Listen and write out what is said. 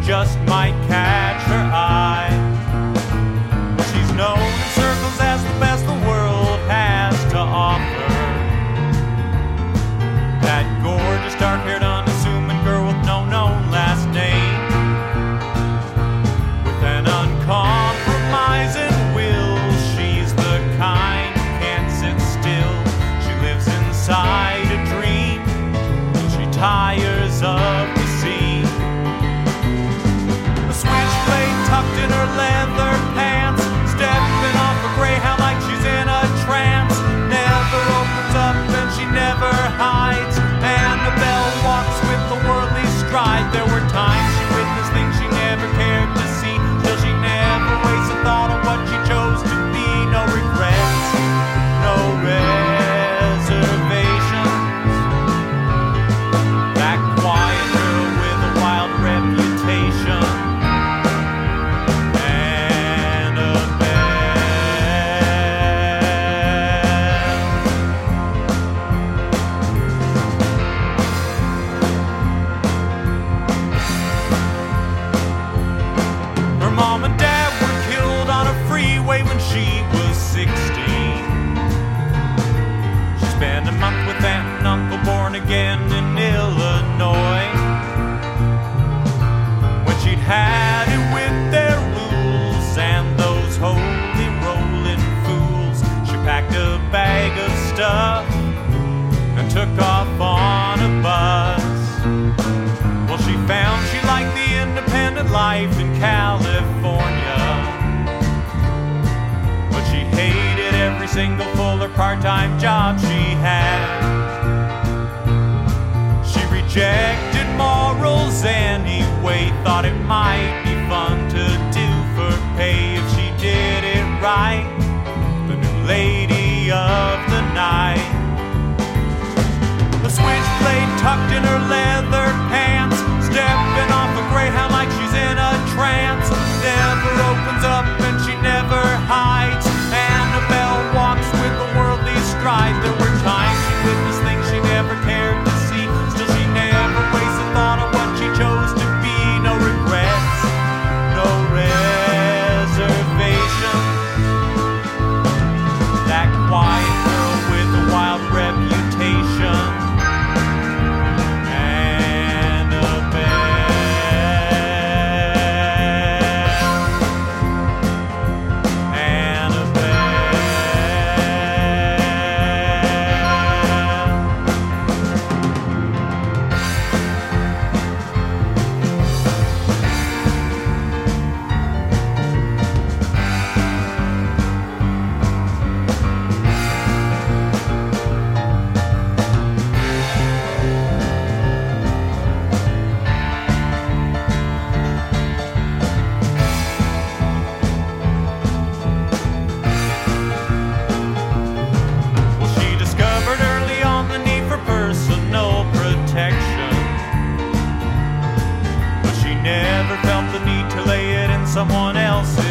just might catch her eye. She's known in circles as the best the world has to offer. That gorgeous dark-haired unassuming girl with no known last name, with an uncompromising will. She's the kind who can't sit still. She lives inside a dream till she tires of the scene. A switchblade tucked in her leather pants, stepping off a greyhound like she's in a trance. Never opens up and she never hides. Annabelle walks with the worldly stride. There were times she witnessed things she never cared to see, till she never wastes a thought on what she chose to be. No regrets, no reservations. That quiet girl with a wild reputation. Her mom and dad were killed on a freeway when she was 16. She spent a month with aunt and uncle born again in Illinois. When she'd had it with their rules and those holy rolling fools, she packed a bag of stuff and took off on a bus. Well, she found she liked the independent life in California, but she hated every single full or part-time job she had. She rejected morals anyway, thought it might be fun to do for pay if she did it right. The new lady of the night. A switchblade tucked in her leather pants, stepping off a greyhound like she's in a trance. Never opens up and she never hides. Annabelle walks with a worldly stride. There were times she witnessed things she never cared to see, still she never wasted thought on what she chose to be. No regrets, no reservations. That quiet girl with a wild reputation. Someone else's